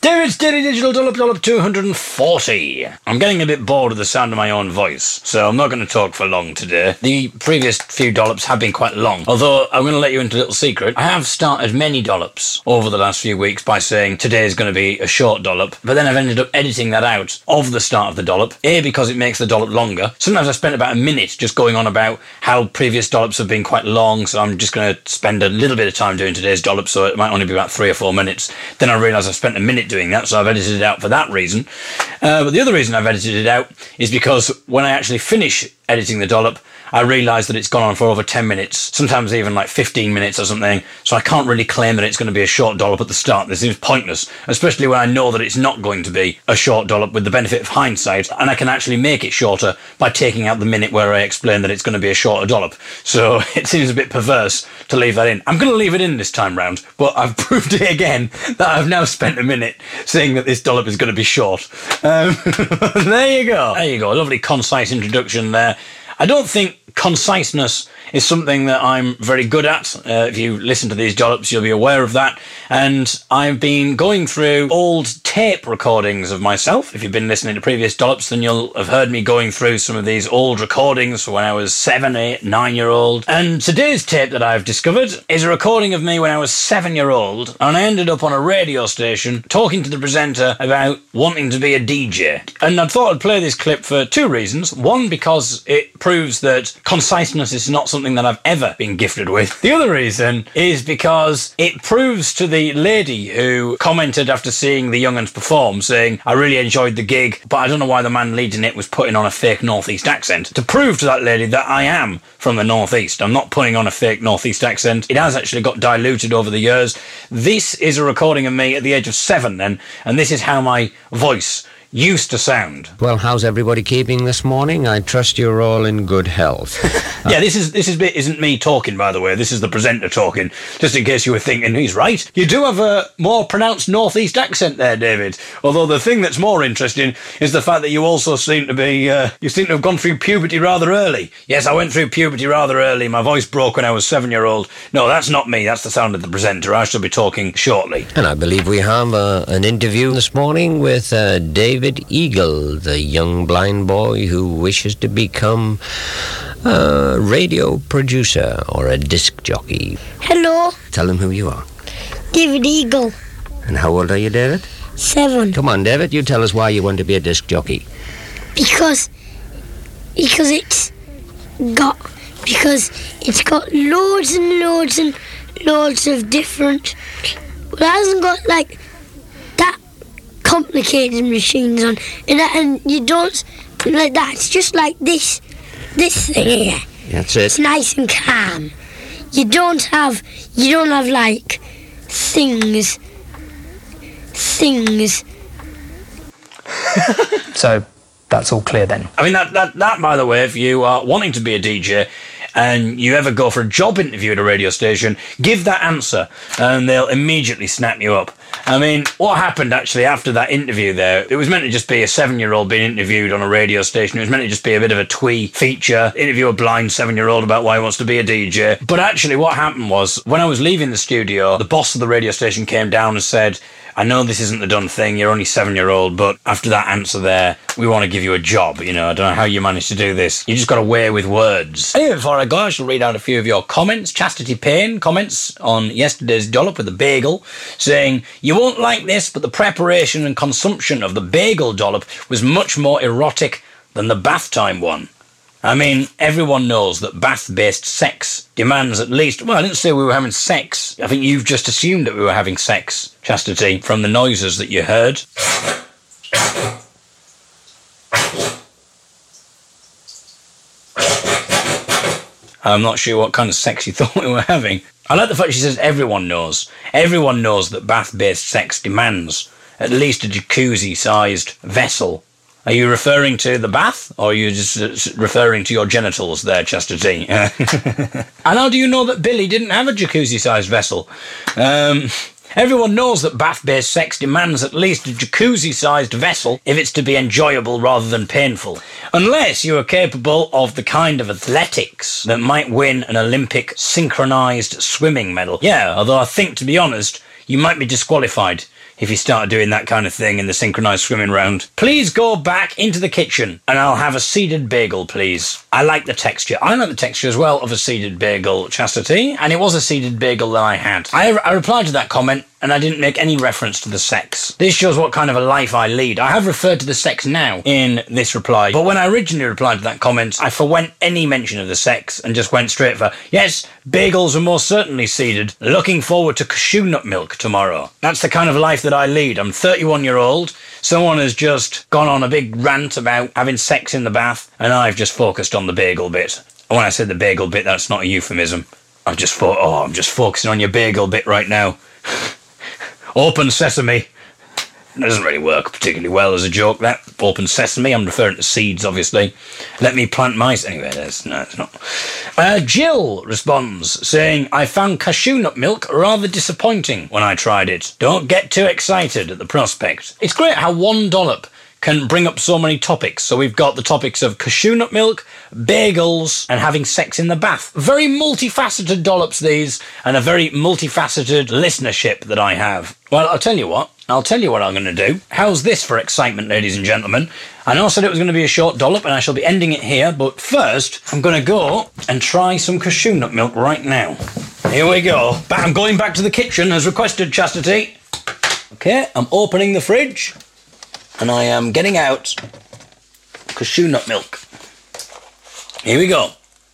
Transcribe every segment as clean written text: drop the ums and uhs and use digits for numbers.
David's Daily Digital Dollop 240. I'm getting a bit bored of the sound of my own voice, so I'm not going to talk for long today. The previous few dollops have been quite long, although I'm going to let you into a little secret. I have started many dollops over the last few weeks by saying today is going to be a short dollop, but then I've ended up editing that out of the start of the dollop, A, because it makes the dollop longer. Sometimes I spent about a minute just going on about how previous dollops have been quite long, so I'm just going to spend a little bit of time doing today's dollop, so it might only be about 3 or 4 minutes. Then I realise I've spent a minute doing that, so I've edited it out for that reason. But the other reason I've edited it out is because when I actually finish editing the dollop, I realise that it's gone on for over 10 minutes, sometimes even like 15 minutes or something, so I can't really claim that it's going to be a short dollop at the start. This seems pointless, especially when I know that it's not going to be a short dollop with the benefit of hindsight, and I can actually make it shorter by taking out the minute where I explain that it's going to be a shorter dollop. So it seems a bit perverse to leave that in. I'm going to leave it in this time round, but I've proved it again that I've now spent a minute saying that this dollop is going to be short. There you go. There you go. A lovely concise introduction there. I don't think conciseness is something that I'm very good at. If you listen to these dollops, you'll be aware of that. And I've been going through old tape recordings of myself. If you've been listening to previous dollops, then you'll have heard me going through some of these old recordings from when I was 7, 8, 9-year-old. And today's tape that I've discovered is a recording of me when I was 7-year-old. And I ended up on a radio station talking to the presenter about wanting to be a DJ. And I thought I'd play this clip for 2 reasons. One, because it proves that conciseness is not something that I've ever been gifted with. The other reason is because it proves to the lady who commented after seeing the young'uns perform, saying, I really enjoyed the gig, but I don't know why the man leading it was putting on a fake Northeast accent. To prove to that lady that I am from the Northeast. I'm not putting on a fake Northeast accent. It has actually got diluted over the years. This is a recording of me at the age of 7 then, and this is how my voice used to sound. Well, how's everybody keeping this morning? I trust you're all in good health. Yeah, this isn't me talking, by the way. This is the presenter talking, just in case you were thinking, he's right. You do have a more pronounced Northeast accent there, David. Although the thing that's more interesting is the fact that you also seem to be, you seem to have gone through puberty rather early. Yes, I went through puberty rather early. My voice broke when I was 7-year-old. No, that's not me. That's the sound of the presenter. I shall be talking shortly. And I believe we have an interview this morning with David Eagle, the young blind boy who wishes to become a radio producer or a disc jockey. Hello. Tell him who you are. David Eagle. And how old are you, David? 7. Come on, David, you tell us why you want to be a disc jockey. Because it's got loads and loads and loads of different. But it hasn't got like that complicated machines on, and you don't like that. It's just like this thing here. That's it. It's nice and calm. You don't have like things. So that's all clear then. I mean, that by the way, if you are wanting to be a DJ and you ever go for a job interview at a radio station, give that answer and they'll immediately snap you up. I mean, what happened actually after that interview there, it was meant to just be a 7-year-old being interviewed on a radio station. It was meant to just be a bit of a twee feature, interview a blind 7-year-old about why he wants to be a DJ. But actually what happened was, when I was leaving the studio, the boss of the radio station came down and said, I know this isn't the done thing, you're only 7-year-old, but after that answer there, we want to give you a job. You know, I don't know how you managed to do this. You just got away with words. Anyway, before I go, I shall read out a few of your comments. Chastity Payne comments on yesterday's dollop with the bagel, saying, you won't like this, but the preparation and consumption of the bagel dollop was much more erotic than the bath time one. I mean, everyone knows that bath-based sex demands at least... Well, I didn't say we were having sex. I think you've just assumed that we were having sex, Chastity, from the noises that you heard. I'm not sure what kind of sex you thought we were having. I like the fact she says everyone knows. Everyone knows that bath-based sex demands at least a jacuzzi-sized vessel. Are you referring to the bath, or are you just referring to your genitals there, Chastity? And how do you know that Billy didn't have a jacuzzi-sized vessel? Everyone knows that bath-based sex demands at least a jacuzzi-sized vessel if it's to be enjoyable rather than painful. Unless you are capable of the kind of athletics that might win an Olympic synchronised swimming medal. Yeah, although I think, to be honest, you might be disqualified, if you start doing that kind of thing in the synchronised swimming round. Please go back into the kitchen and I'll have a seeded bagel, please. I like the texture. I like the texture as well of a seeded bagel, Chastity, and it was a seeded bagel that I had. I replied to that comment and I didn't make any reference to the sex. This shows what kind of a life I lead. I have referred to the sex now in this reply, but when I originally replied to that comment, I forwent any mention of the sex and just went straight for, yes, bagels are most certainly seeded. Looking forward to cashew nut milk tomorrow. That's the kind of life that I lead. I'm 31-year-old. Someone has just gone on a big rant about having sex in the bath, and I've just focused on the bagel bit. And when I said the bagel bit, that's not a euphemism. I'm just focusing on your bagel bit right now. Open sesame. That doesn't really work particularly well as a joke, that. Open sesame, I'm referring to seeds, obviously. Let me plant my... Anyway, it's not. Jill responds, saying, I found cashew nut milk rather disappointing when I tried it. Don't get too excited at the prospect. It's great how one dollop can bring up so many topics. So we've got the topics of cashew nut milk, bagels, and having sex in the bath. Very multifaceted dollops, these, and a very multifaceted listenership that I have. Well, I'll tell you what I'm going to do. How's this for excitement, ladies and gentlemen? I know I said it was going to be a short dollop, and I shall be ending it here, but first, I'm going to go and try some cashew nut milk right now. Here we go. I'm going back to the kitchen, as requested, Chastity. Okay, I'm opening the fridge, and I am getting out cashew nut milk. Here we go.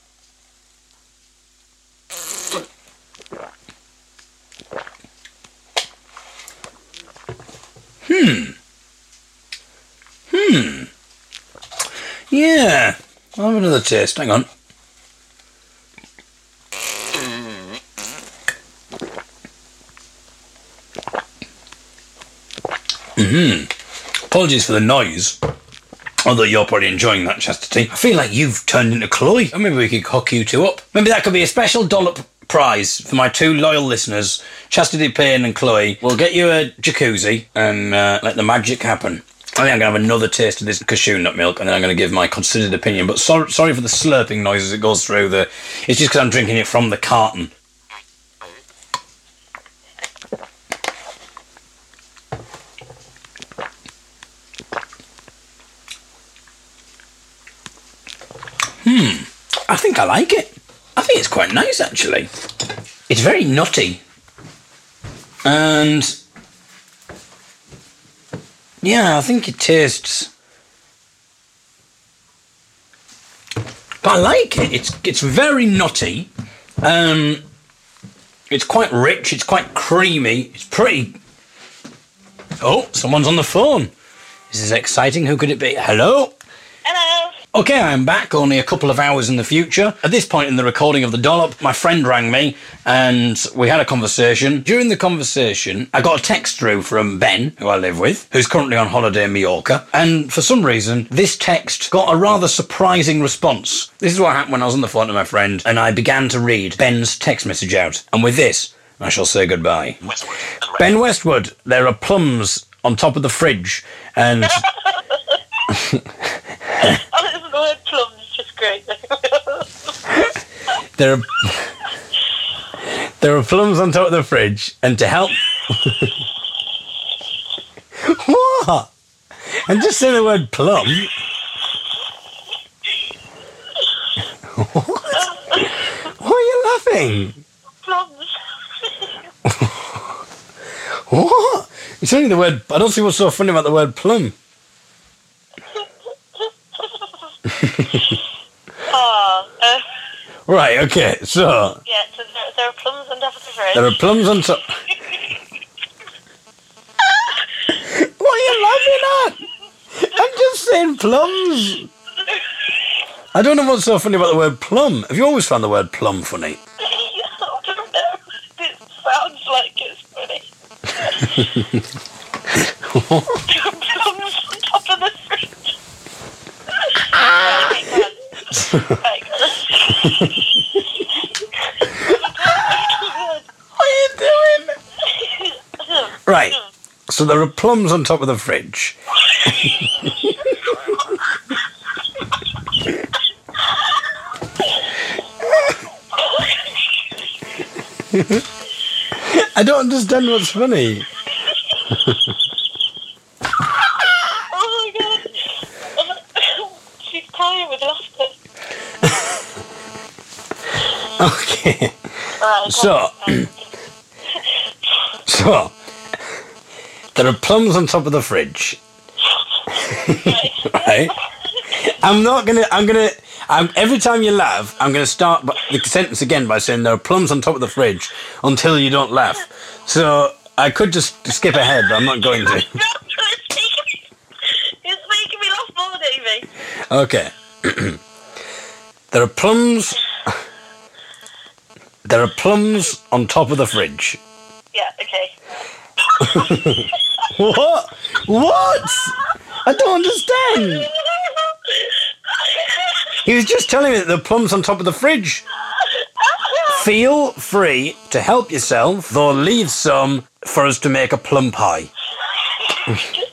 Yeah. I'll have another taste. Hang on. Apologies for the noise. Although you're probably enjoying that, Chastity. I feel like you've turned into Chloe. Or maybe we could hook you two up. Maybe that could be a special dollop prize for my two loyal listeners, Chastity Payne and Chloe. We'll get you a jacuzzi and let the magic happen. I think I'm going to have another taste of this cashew nut milk and then I'm going to give my considered opinion. But sorry for the slurping noise as it goes through the... It's just because I'm drinking it from the carton. I think I like it. I think it's quite nice, actually. It's very nutty. And... yeah, I think it tastes... but I like it. It's very nutty. It's quite rich. It's quite creamy. It's pretty... oh, someone's on the phone. This is exciting. Who could it be? Hello? Hello. Okay, I'm back, only a couple of hours in the future. At this point in the recording of the dollop, my friend rang me and we had a conversation. During the conversation, I got a text through from Ben, who I live with, who's currently on holiday in Mallorca. And for some reason, this text got a rather surprising response. This is what happened when I was on the phone to my friend and I began to read Ben's text message out. And with this, I shall say goodbye. Ben Westwood, there are plums on top of the fridge and... Oh, the word plums is just great. There are plums on top of the fridge, and to help... what? And just say the word plum. What? Why are you laughing? Plums. What? It's only the word... I don't see what's so funny about the word plum. Right, okay, so... yeah, so there are plums on top of the fridge. There are plums on top... what are you laughing at? I'm just saying plums. I don't know what's so funny about the word plum. Have you always found the word plum funny? I don't know. It sounds like it's funny. Plums on top of the fridge. What are you doing? Right, so there are plums on top of the fridge. I don't understand what's funny. Oh my god. She's crying with laughter. Okay. Right, So, there are plums on top of the fridge. Right? Every time you laugh, I'm going to start the sentence again by saying there are plums on top of the fridge until you don't laugh. So, I could just skip ahead, but I'm not going to. It's making me laugh more, Davey. Okay. There are plums on top of the fridge. Yeah, okay. What? What? I don't understand. He was just telling me that there are plums on top of the fridge. Feel free to help yourself, though leave some for us to make a plum pie. Just